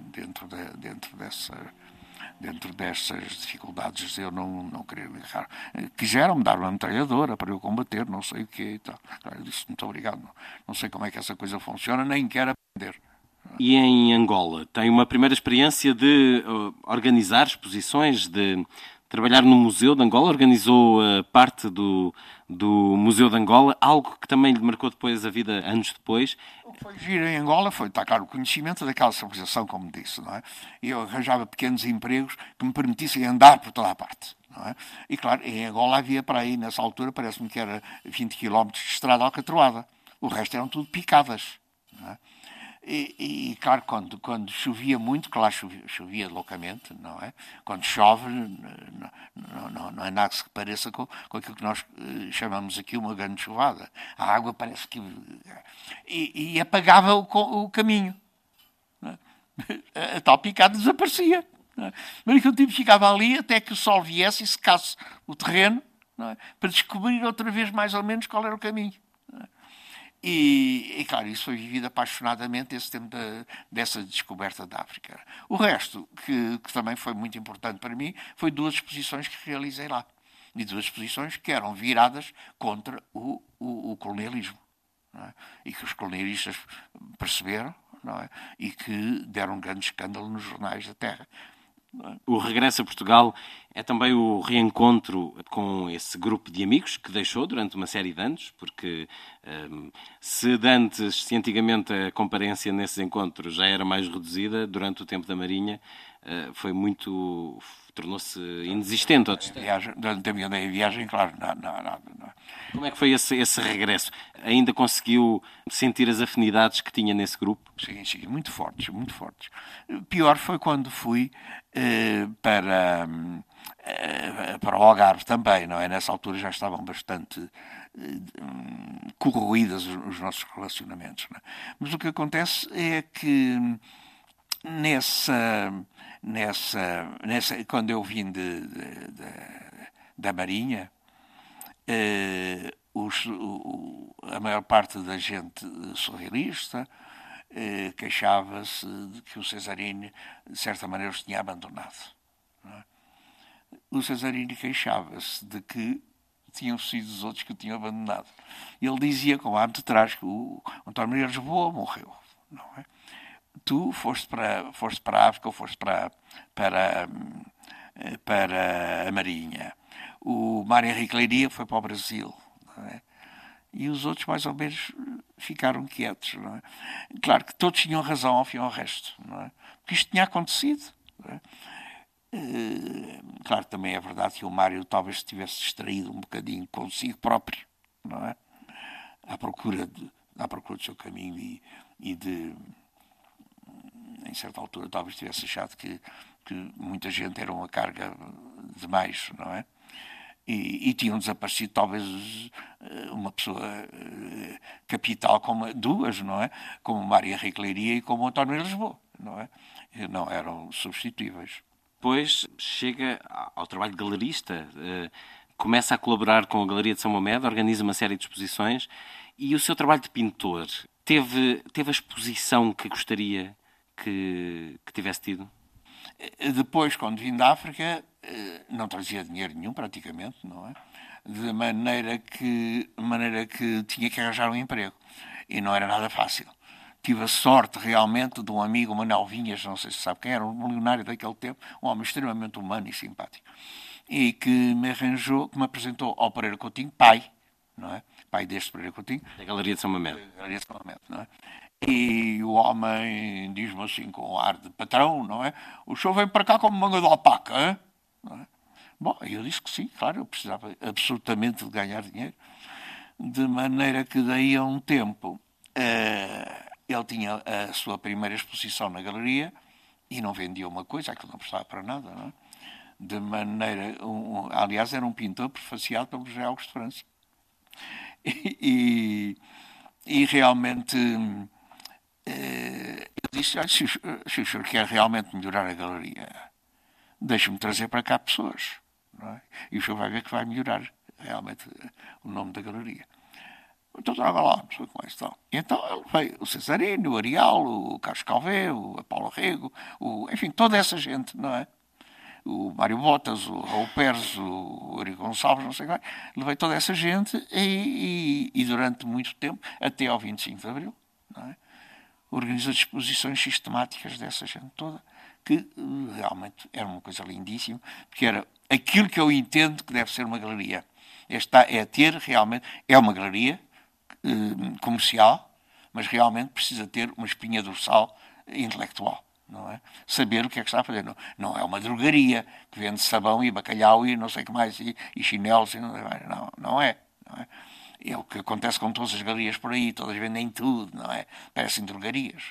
dentro dessas dificuldades. Eu não queria ligar. Quiseram-me dar uma metralhadora para eu combater, não sei o quê e tal. Claro, eu disse, muito obrigado, não sei como é que essa coisa funciona, nem quero aprender. E em Angola, tem uma primeira experiência de organizar exposições, de trabalhar no Museu de Angola, organizou parte do Museu de Angola, algo que também lhe marcou depois a vida, anos depois. O que foi giro em Angola foi, está claro, o conhecimento daquela civilização, como disse, não é? E eu arranjava pequenos empregos que me permitissem andar por toda a parte, não é? E claro, em Angola havia para aí, nessa altura, parece-me que era 20 km de estrada alcatroada. O resto eram tudo picadas, não é? E claro, quando chovia muito, que lá chovia loucamente, não é? Quando chove, não é nada que se pareça com aquilo que nós chamamos aqui uma grande chuvada. A água parece que... E apagava o caminho. Não é? A tal picada desaparecia. Não é? Mas aquele tipo ficava ali até que o sol viesse e secasse o terreno, não é? Para descobrir outra vez mais ou menos qual era o caminho. E claro, isso foi vivido apaixonadamente, esse tempo dessa descoberta da África. O resto, que também foi muito importante para mim, foi 2 exposições que realizei lá. E 2 exposições que eram viradas contra o colonialismo. Não é? E que os colonialistas perceberam, não é? E que deram um grande escândalo nos jornais da terra. O regresso a Portugal é também o reencontro com esse grupo de amigos que deixou durante uma série de anos, porque se antigamente a comparência nesses encontros já era mais reduzida, durante o tempo da Marinha tornou-se inexistente. Durante o tempo que andei em viagem, claro, nada. Como é que foi esse regresso? Ainda conseguiu sentir as afinidades que tinha nesse grupo? Sim, muito fortes, muito fortes. Pior foi quando fui para o Algarve também, não é? Nessa altura já estavam bastante corroídas os nossos relacionamentos, não é? Mas o que acontece é que quando eu vim da Marinha, a maior parte da gente surrealista queixava-se de que o Cesarini, de certa maneira, os tinha abandonado. Não é? O Cesarini queixava-se de que tinham sido os outros que o tinham abandonado. Ele dizia, com ar de trás, que o António Maria de Lisboa morreu. Não é? Tu foste para a África ou foste para a Marinha. O Mário Henrique Leiria foi para o Brasil. Não é? E os outros, mais ou menos, ficaram quietos. Não é? Claro que todos tinham razão ao fim e ao resto. Não é? Porque isto tinha acontecido. Não é? Claro, também é verdade que o Mário talvez se tivesse distraído um bocadinho consigo próprio. Não é? À procura do seu caminho e de... Em certa altura, talvez tivesse achado que muita gente era uma carga demais, não é? E tinham desaparecido, talvez, uma pessoa capital, como duas, não é? Como Mário Henrique Leiria e como António de Lisboa, não é? Não eram substituíveis. Depois chega ao trabalho de galerista, começa a colaborar com a Galeria de São Mamed, organiza uma série de exposições, e o seu trabalho de pintor teve a exposição que gostaria que tivesse tido? Depois, quando vim da África, não trazia dinheiro nenhum, praticamente, não é? De maneira que tinha que arranjar um emprego. E não era nada fácil. Tive a sorte, realmente, de um amigo, Manuel Vinhas, não sei se sabe quem era, um milionário daquele tempo, um homem extremamente humano e simpático, e que me apresentou ao Pereira Coutinho, pai, não é? Pai deste Pereira Coutinho. Da Galeria de São Mamed. Galeria de São Mamed, não é? E o homem diz-me assim, com ar de patrão, não é? O senhor vem para cá como manga de alpaca, hein? Não é? Bom, eu disse que sim, claro, eu precisava absolutamente de ganhar dinheiro. De maneira que daí a um tempo ele tinha a sua primeira exposição na galeria e não vendia uma coisa, aquilo não prestava para nada, não é? De maneira... aliás, era um pintor prefaciado pelo José Augusto de França. E realmente... eu disse, se o senhor quer realmente melhorar a galeria, deixe-me trazer para cá pessoas. Não é? E o senhor vai ver que vai melhorar realmente o nome da galeria. Então estava lá, não sei como é que estão. E então ele veio, o Cesarino, o Arial, o Carlos Calvé, o Paulo Rego, enfim, toda essa gente, não é? O Mário Botas, o Raul Pérez, o Eurico Gonçalves, não sei o que, levei toda essa gente e durante muito tempo, até ao 25 de Abril, não é? Organizou exposições sistemáticas dessa gente toda, que realmente era uma coisa lindíssima, porque era aquilo que eu entendo que deve ser uma galeria. É uma galeria comercial, mas realmente precisa ter uma espinha dorsal intelectual, não é? Saber o que é que está a fazer. Não é uma drogaria que vende sabão e bacalhau e não sei o que mais, e chinelos, e não é. É o que acontece com todas as galerias por aí, todas vendem tudo, não é? Parecem drogarias.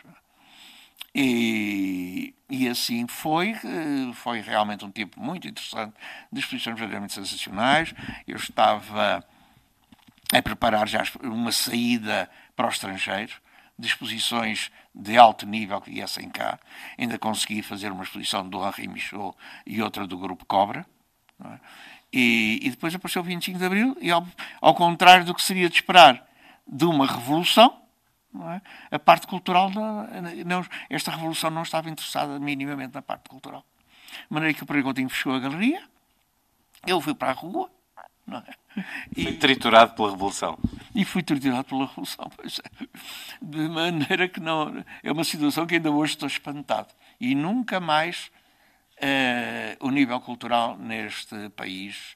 E assim foi realmente um tipo muito interessante de exposições verdadeiramente sensacionais. Eu estava a preparar já uma saída para o estrangeiro, de exposições de alto nível que viessem cá. Ainda consegui fazer uma exposição do Henri Michaud e outra do Grupo Cobra. Não é? E depois apareceu o 25 de Abril e, ao contrário do que seria de esperar de uma revolução, não é? A parte cultural, esta revolução não estava interessada minimamente na parte cultural. De maneira que o Pereira Coutinho fechou a galeria, eu fui para a rua, não é? Foi triturado pela Revolução. E fui triturado pela Revolução, pois é. De maneira que não... É uma situação que ainda hoje estou espantado. E nunca mais o nível cultural neste país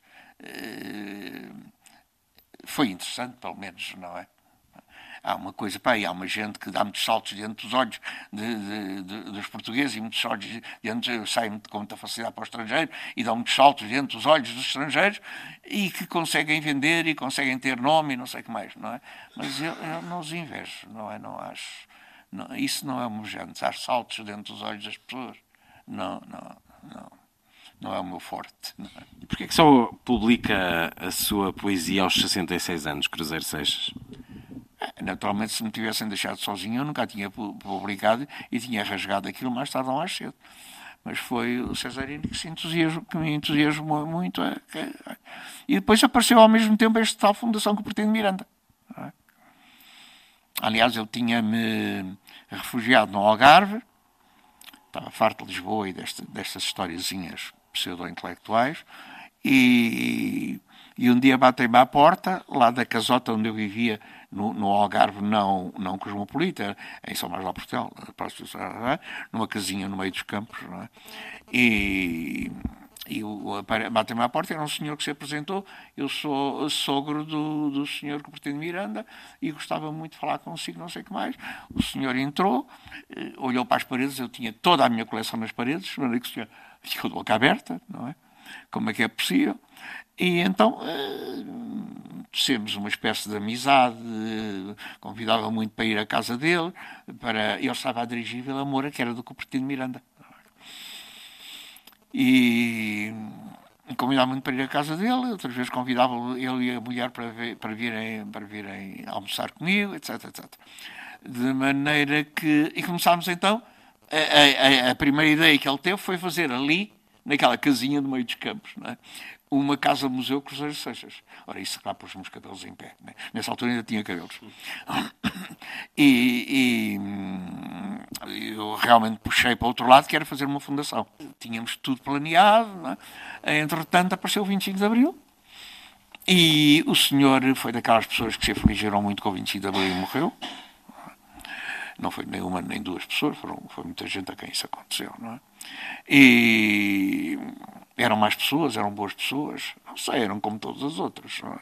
foi interessante, pelo menos, não é? Há uma coisa, há uma gente que dá muitos saltos diante dos olhos dos portugueses e muitos saltos saem com muita facilidade para o estrangeiro e dão muitos saltos diante dos olhos dos estrangeiros e que conseguem vender e conseguem ter nome e não sei o que mais, não é? Mas eu não os invejo, não é? Não acho. Não, isso não é homogéneo. Há saltos dentro dos olhos das pessoas. Não é o meu forte. Não é? E porquê é que só publica a sua poesia aos 66 anos, Cruzeiro Seixas? Naturalmente, se me tivessem deixado sozinho, eu nunca tinha publicado e tinha rasgado aquilo mais tarde ou mais cedo. Mas foi o Cesarino que me entusiasmou muito. E depois apareceu ao mesmo tempo esta tal fundação que pretende Miranda. É? Aliás, eu tinha-me refugiado no Algarve, estava farto de Lisboa e destas historiezinhas pseudo-intelectuais, e um dia batem-me à porta, lá da casota onde eu vivia, no Algarve não cosmopolita, em São Marcos do Portel, numa casinha no meio dos campos, não é? E batem-me à porta, era um senhor que se apresentou, eu sou sogro do senhor que pretende Miranda e gostava muito de falar consigo, não sei o que mais. O senhor entrou, olhou para as paredes, eu tinha toda a minha coleção nas paredes, que o senhor ficou de boca aberta, não é? Como é que é possível? E então tecemos uma espécie de amizade, convidava muito para ir à casa dele, ele estava a dirigir Vila Moura, que era do Cupertino de Miranda. E convidava muito para ir à casa dele, outras vezes convidava ele e a mulher para virem almoçar comigo, etc. De maneira que... E começámos então, a primeira ideia que ele teve foi fazer ali, naquela casinha no meio dos campos, não é? Uma casa-museu Cruzeiro Seixas. Ora, isso lá pôs-me os cabelos em pé. Né? Nessa altura ainda tinha cabelos. E eu realmente puxei para o outro lado, que era fazer uma fundação. Tínhamos tudo planeado. Não é? Entretanto, apareceu o 25 de Abril. E o senhor foi daquelas pessoas que se afligiram muito com o 25 de Abril e morreu. Não foi nem uma nem duas pessoas, foi muita gente a quem isso aconteceu. Não é? E eram mais pessoas, eram boas pessoas, não sei, eram como todas as outras. Não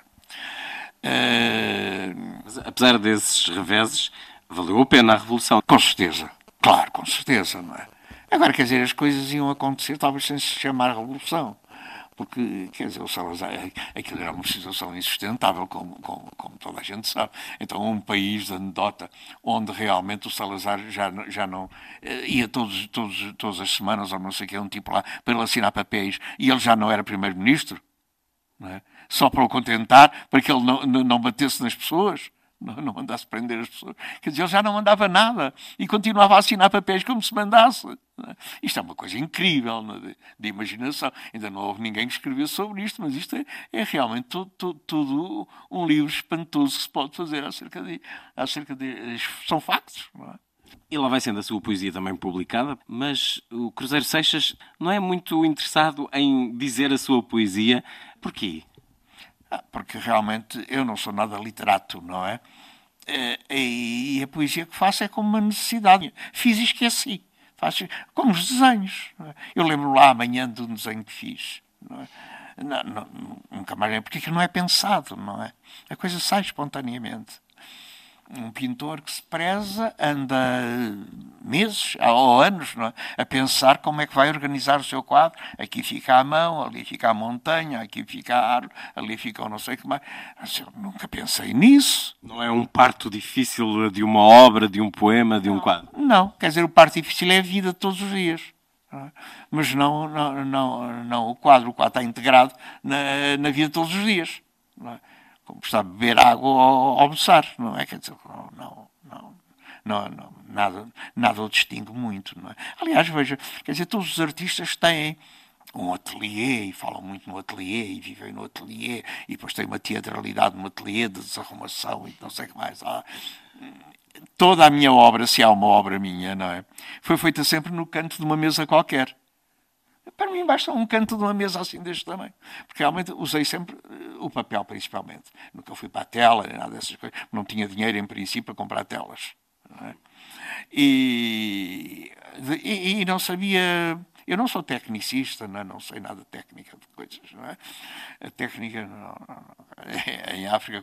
é? Mas, apesar desses reveses, valeu a pena a Revolução. Com certeza, claro, com certeza. Não é? Agora, quer dizer, as coisas iam acontecer talvez sem se chamar Revolução. Porque, quer dizer, o Salazar, aquilo era uma situação insustentável, como toda a gente sabe. Então, um país de anedota, onde realmente o Salazar já não ia todas as semanas, ou não sei o que, um tipo lá, para ele assinar papéis, e ele já não era primeiro-ministro, não é? Só para o contentar, para que ele não batesse nas pessoas, não mandasse prender as pessoas. Quer dizer, ele já não mandava nada e continuava a assinar papéis como se mandasse. Isto é uma coisa incrível, de imaginação. Ainda não houve ninguém que escreveu sobre isto, mas isto é realmente tudo um livro espantoso que se pode fazer acerca de são factos, não é? E lá vai sendo a sua poesia também publicada, mas o Cruzeiro Seixas não é muito interessado em dizer a sua poesia. Porquê? Porque realmente eu não sou nada literato, não é? E a poesia que faço é como uma necessidade. Fiz e esqueci. Faço como os desenhos. Não é? Eu lembro lá amanhã de um desenho que fiz. Não é? Nunca mais lembro, porque aquilo não é pensado, não é? A coisa sai espontaneamente. Um pintor que se preza anda meses ou anos, não é? A pensar como é que vai organizar o seu quadro. Aqui fica a mão, ali fica a montanha, aqui fica a árvore, ali fica o não sei o que mais. Mas eu nunca pensei nisso. Não é um parto difícil de uma obra, de um poema, de um quadro? Não, quer dizer, o parto difícil é a vida de todos os dias. Não é? Mas não o quadro. O quadro está integrado na vida de todos os dias. Não é? Como está a beber água ou almoçar, não é? Quer dizer, nada o distingue muito, não é? Aliás, veja, quer dizer, todos os artistas têm um ateliê e falam muito no ateliê e vivem no ateliê e depois têm uma teatralidade no ateliê de desarrumação e não sei o que mais. Toda a minha obra, se há uma obra minha, não é? Foi feita sempre no canto de uma mesa qualquer. Para mim basta um canto de uma mesa assim deste tamanho. Porque realmente usei sempre o papel, principalmente. Nunca fui para a tela, nem nada dessas coisas. Não tinha dinheiro, em princípio, para comprar telas. Não é? E não sabia... Eu não sou tecnicista, não sei nada de técnica de coisas. Não é? A técnica em África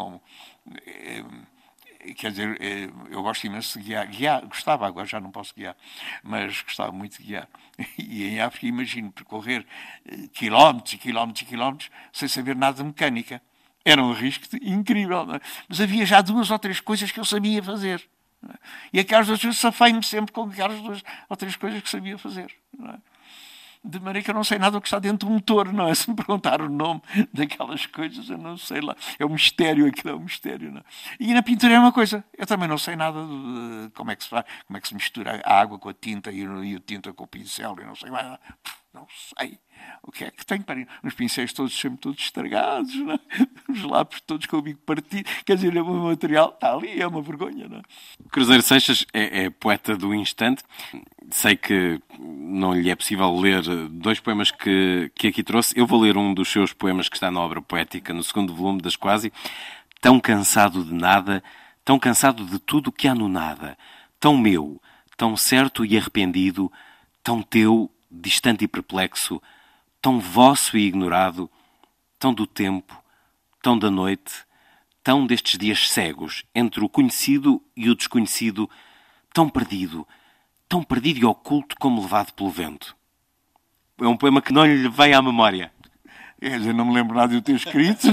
quer dizer, eu gosto imenso de guiar. Gostava, agora já não posso guiar, mas gostava muito de guiar. E em África imagino percorrer quilómetros e quilómetros e quilómetros sem saber nada de mecânica. Era um risco incrível, não é? Mas havia já 2 ou 3 coisas que eu sabia fazer. Não é? E aquelas 2 vezes safei-me sempre com aquelas 2 ou 3 coisas que sabia fazer. Não é? De maneira que eu não sei nada do que está dentro do motor, não é? Se me perguntar o nome daquelas coisas, eu não sei lá. É um mistério, aquilo é um mistério, não é? E na pintura é uma coisa. Eu também não sei nada de como é que se faz, como é que se mistura a água com a tinta e a tinta com o pincel, eu não sei mais nada. Não sei. O que é que tenho para ir? Os pincéis todos sempre todos estragados, não é? Os lápis todos com o bico partido. Quer dizer, o meu material está ali, é uma vergonha, não é? Cruzeiro Seixas é poeta do instante. Sei que não lhe é possível ler 2 poemas que aqui trouxe. Eu vou ler um dos seus poemas que está na obra poética, no 2º volume das Quase. Tão cansado de nada, tão cansado de tudo o que há no nada. Tão meu, tão certo e arrependido, tão teu, distante e perplexo, tão vosso e ignorado, tão do tempo, tão da noite, tão destes dias cegos, entre o conhecido e o desconhecido, tão perdido e oculto como levado pelo vento. É um poema que não lhe vem à memória. Quer dizer, não me lembro nada de eu ter escrito.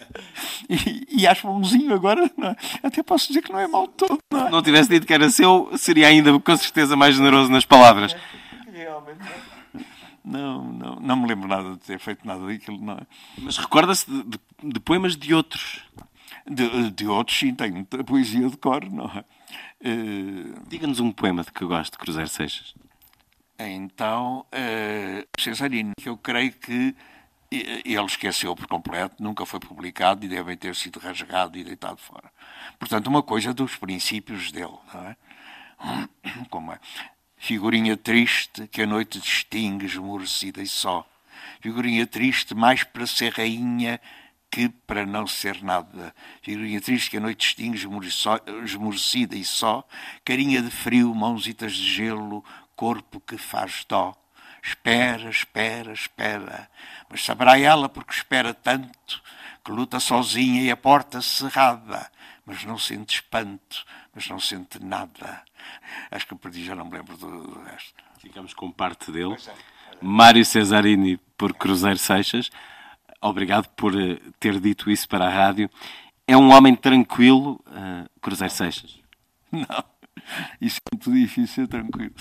E acho bonzinho agora. Não é? Até posso dizer que não é mal todo. Não é? Se não tivesse dito que era seu, seria ainda com certeza mais generoso nas palavras. Realmente não me lembro nada de ter feito nada daquilo. Não é? Mas recorda-se de poemas de outros? De outros, sim. Tenho muita poesia de cor, não é? Diga-nos um poema de que gosto de Cruzeiro Seixas. Então, Cesarino, que eu creio que ele esqueceu por completo, nunca foi publicado e deve ter sido rasgado e deitado fora. Portanto, uma coisa dos princípios dele, não é? Como é? Figurinha triste que a noite distingue, esmorecida e só. Figurinha triste mais para ser rainha que para não ser nada. Figurinha triste que a noite distingue, esmorecida e só. Carinha de frio, mãozitas de gelo, corpo que faz dó. Espera, espera, espera. Mas saberá ela porque espera tanto que luta sozinha e a porta cerrada. Mas não sente espanto, mas não sente nada. Acho que eu perdi, já não me lembro do resto. Ficamos com parte dele. Mário Cesarini por Cruzeiro Seixas. Obrigado por ter dito isso para a rádio. É um homem tranquilo, Cruzeiro Seixas? Não, isso é muito difícil ser tranquilo.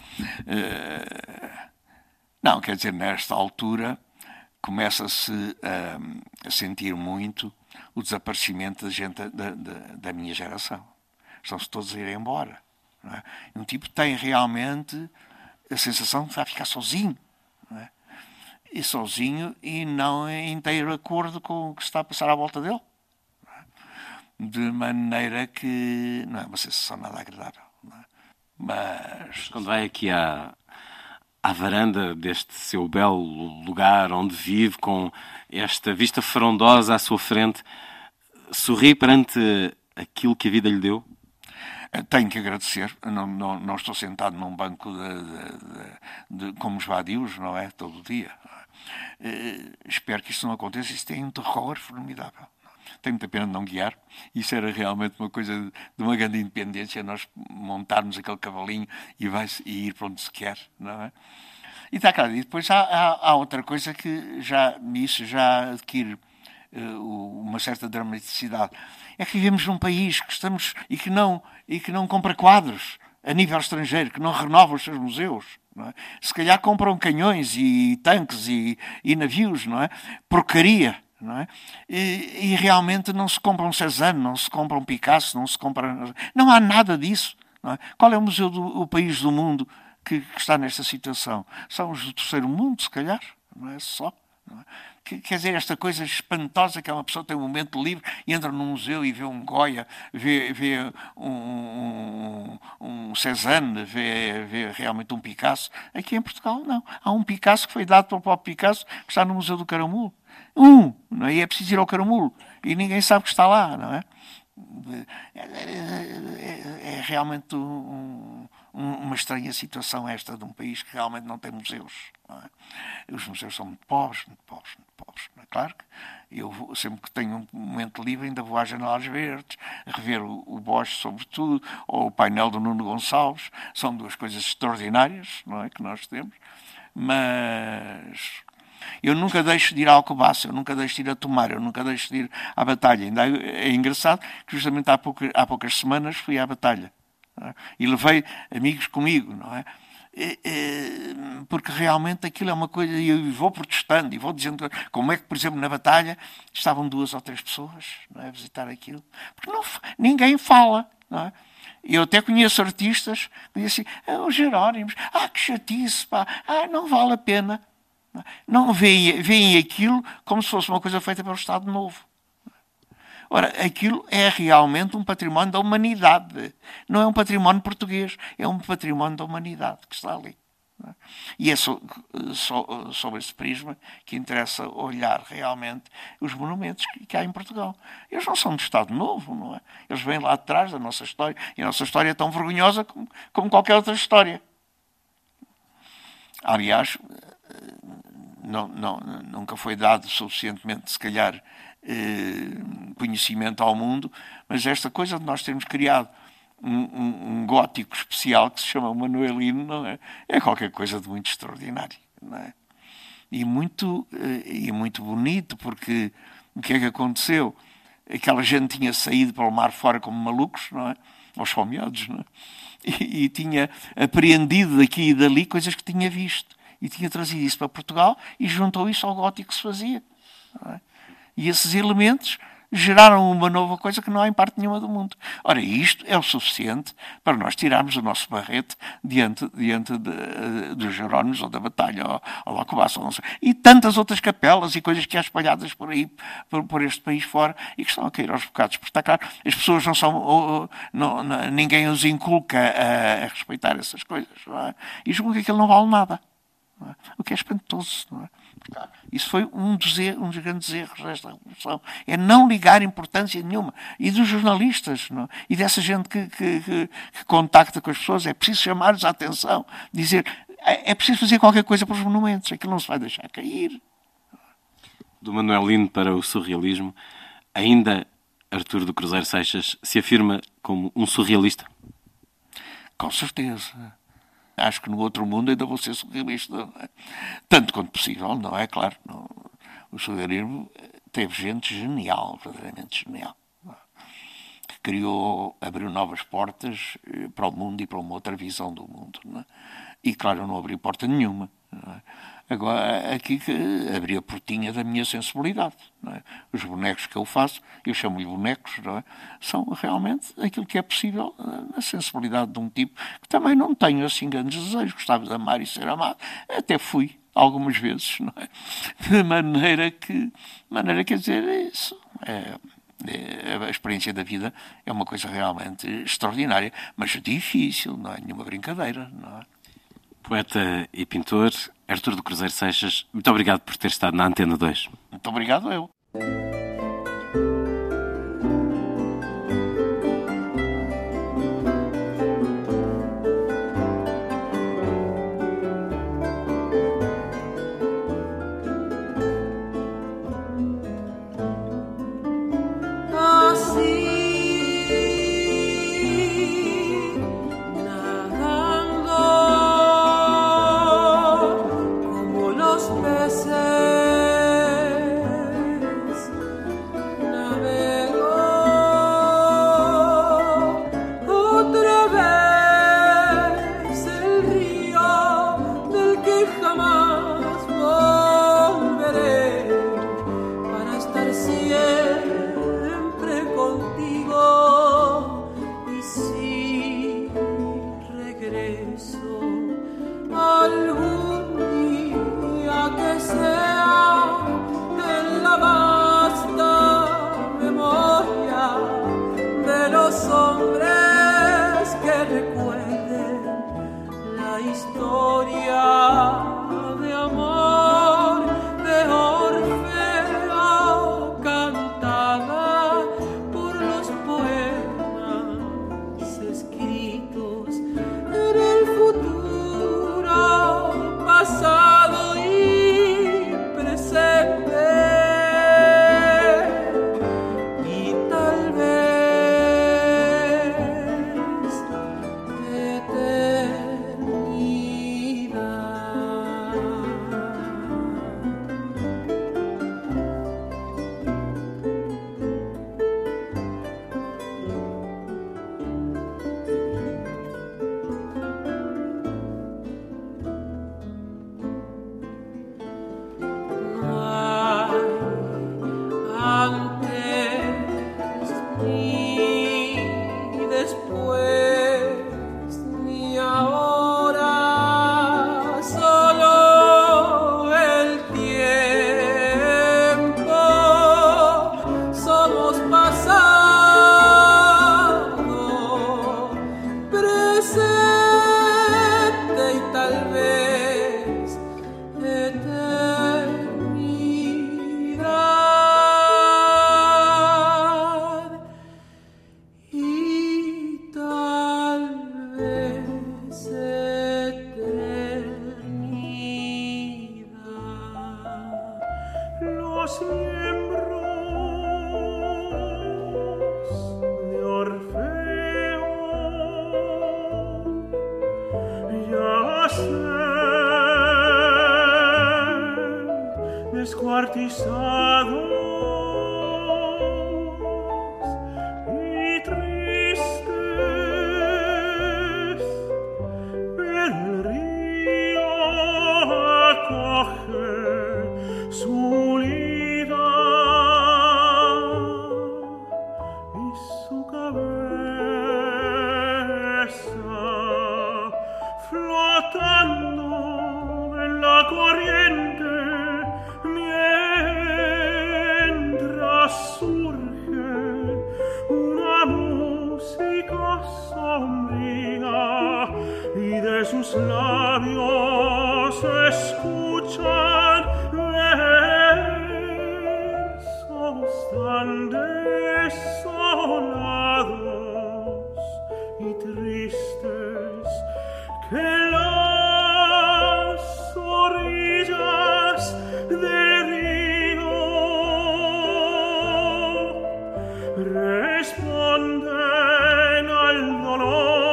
Não, quer dizer, nesta altura começa-se a sentir muito o desaparecimento da gente da minha geração. Estão-se todos a ir embora. Não é? Um tipo tem realmente a sensação de estar a ficar sozinho. Não é? E sozinho e não em inteiro acordo com o que está a passar à volta dele. Não é? De maneira que não é uma sensação nada agradável. Não é? Mas quando vai aqui à varanda deste seu belo lugar onde vive, com esta vista frondosa à sua frente, sorri perante aquilo que a vida lhe deu? Tenho que agradecer. Não estou sentado num banco como os vadios, não é? Todo o dia. Espero que isto não aconteça. Isto tem um terror formidável. Tenho muita pena de não guiar. Isso era realmente uma coisa de uma grande independência, nós montarmos aquele cavalinho e ir para onde se quer, não é? E está claro. E depois há outra coisa que nisso já adquire uma certa dramaticidade. É que vivemos num país que estamos e que não compra quadros a nível estrangeiro, que não renova os seus museus. Não é? Se calhar compram canhões e tanques e navios, não é? Porcaria. Não é? E realmente não se compra um Cézanne, não se compra um Picasso, não há nada disso. Não é? Qual é o país do mundo que está nesta situação? São os do terceiro mundo, se calhar, não é só. Não é? Quer dizer, esta coisa espantosa que uma pessoa tem um momento livre e entra num museu e vê um Goya, vê um Cézanne, vê realmente um Picasso. Aqui em Portugal, não. Há um Picasso que foi dado pelo próprio Picasso, que está no Museu do Caramulo. Não é? E é preciso ir ao Caramulo. E ninguém sabe que está lá, não é? É realmente uma estranha situação esta de um país que realmente não tem museus. Não é? Os museus são muito pobres, muito pobres, muito pobres. Não é? Claro que eu, sempre que tenho um momento livre, ainda vou às Janelas Verdes, rever o Bosch, sobretudo, ou o painel do Nuno Gonçalves. São duas coisas extraordinárias, não é, que nós temos. Mas eu nunca deixo de ir à Alcobaça, eu nunca deixo de ir a Tomar, eu nunca deixo de ir à Batalha. Ainda é engraçado que justamente há poucas semanas fui à Batalha, não é? E levei amigos comigo, não é? Porque realmente aquilo é uma coisa, e eu vou protestando e vou dizendo como é que, por exemplo, na Batalha estavam 2 ou 3 pessoas, não é, a visitar aquilo, porque ninguém fala, não é? Eu até conheço artistas que dizem assim, os Jerónimos, que chatice, pá, não vale a pena. Não veem aquilo como se fosse uma coisa feita pelo Estado Novo. Ora, aquilo é realmente um património da humanidade. Não é um património português, é um património da humanidade que está ali. E é sobre esse prisma que interessa olhar realmente os monumentos que há em Portugal. Eles não são do Estado Novo, não é? Eles vêm lá atrás da nossa história. E a nossa história é tão vergonhosa como qualquer outra história. Aliás, nunca foi dado suficientemente, se calhar, conhecimento ao mundo, mas esta coisa de nós termos criado um gótico especial que se chama Manuelino, não é? É qualquer coisa de muito extraordinário, não é? E muito bonito, porque o que é que aconteceu? Aquela gente tinha saído para o mar fora como malucos, não é? Aos fomeados, não é? E tinha apreendido daqui e dali coisas que tinha visto. E tinha trazido isso para Portugal e juntou isso ao gótico que se fazia. Não é? E esses elementos geraram uma nova coisa que não há em parte nenhuma do mundo. Ora, isto é o suficiente para nós tirarmos o nosso barrete diante dos Jerónimos ou da Batalha ou da Alcobaça, não sei. E tantas outras capelas e coisas que há espalhadas por aí, por este país fora, e que estão a cair aos bocados. Porque está claro, as pessoas não são... ninguém os inculca a respeitar essas coisas. Não é? E julgam que aquilo não vale nada. Não é? O que é espantoso, não é? Isso foi um dos grandes erros desta revolução. É não ligar importância nenhuma. E dos jornalistas, não é? E dessa gente que contacta com as pessoas. É preciso chamar-lhes a atenção. Dizer, é preciso fazer qualquer coisa para os monumentos. Aquilo não se vai deixar cair. Do Manuelino para o surrealismo, ainda Artur do Cruzeiro Seixas se afirma como um surrealista? Com certeza. Acho que no outro mundo ainda vou ser surrealista, não é? Tanto quanto possível, não é? Claro, o surrealismo teve gente genial, verdadeiramente genial, não é? Que abriu novas portas para o mundo e para uma outra visão do mundo, não é? E claro, eu não abri porta nenhuma, não é? Agora, aqui que abri a portinha da minha sensibilidade. Não é? Os bonecos que eu faço, eu chamo-lhe bonecos, não é? São realmente aquilo que é possível na sensibilidade de um tipo que também não tenho assim grandes desejos. Gostava de amar e ser amado. Até fui, algumas vezes, não é? De maneira que, quer dizer, isso a experiência da vida é uma coisa realmente extraordinária, mas difícil, não é nenhuma brincadeira, não é? Poeta e pintor Artur do Cruzeiro Seixas, muito obrigado por ter estado na Antena 2. Muito obrigado, eu.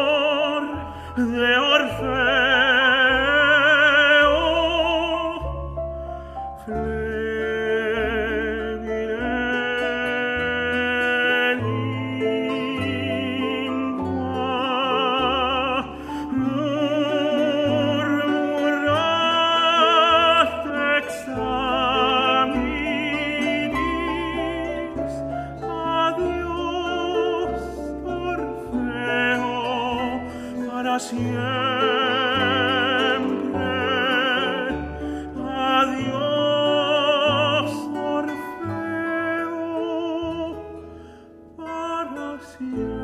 de Orfeo. para siempre. Adiós, Orfeo, para siempre.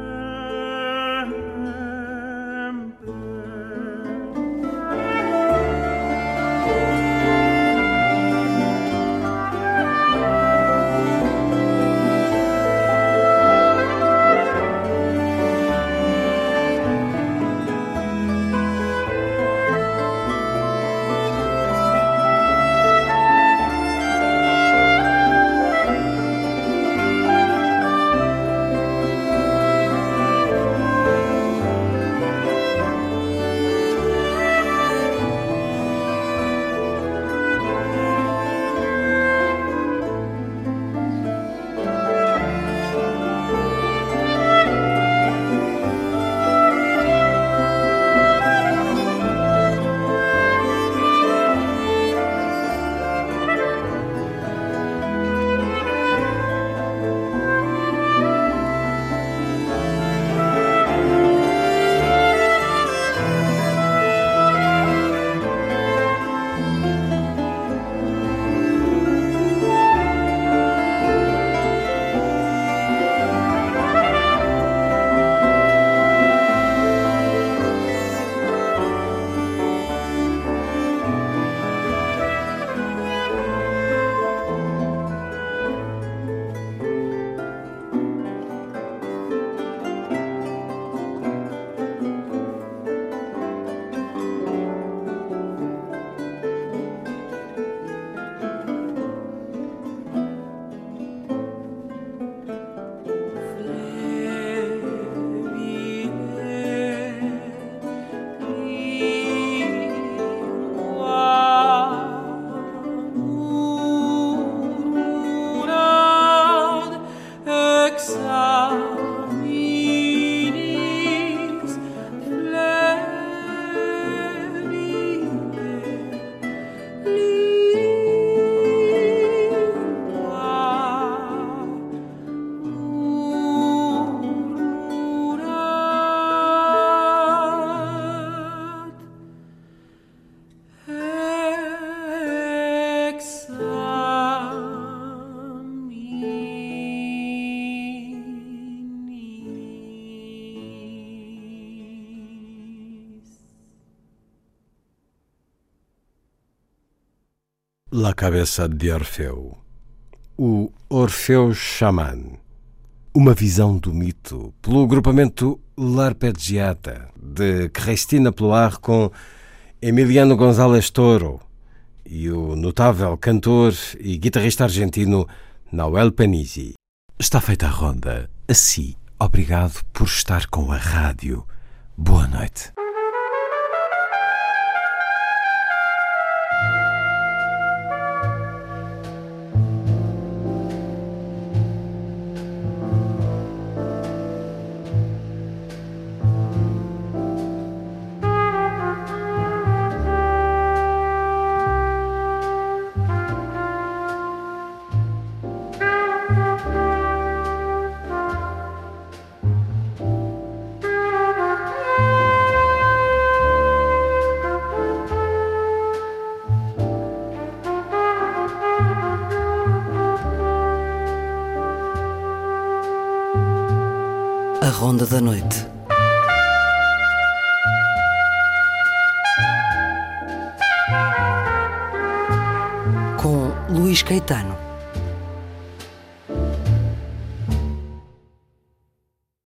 La Cabeça de Orfeu, o Orfeu Xamã, uma visão do mito, pelo agrupamento L'Arpeggiata, de Cristina Ploar, com Emiliano González Toro e o notável cantor e guitarrista argentino Nahuel Panizzi. Está feita a ronda. Assim, obrigado por estar com a rádio. Boa noite. A Ronda da Noite. Com Luís Caetano.